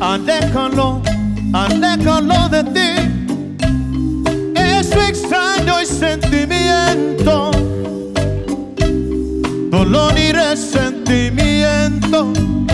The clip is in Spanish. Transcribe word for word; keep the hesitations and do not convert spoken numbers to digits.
Aléjalo, aléjalo de ti, ese extraño y sentimiento, dolor y resentimiento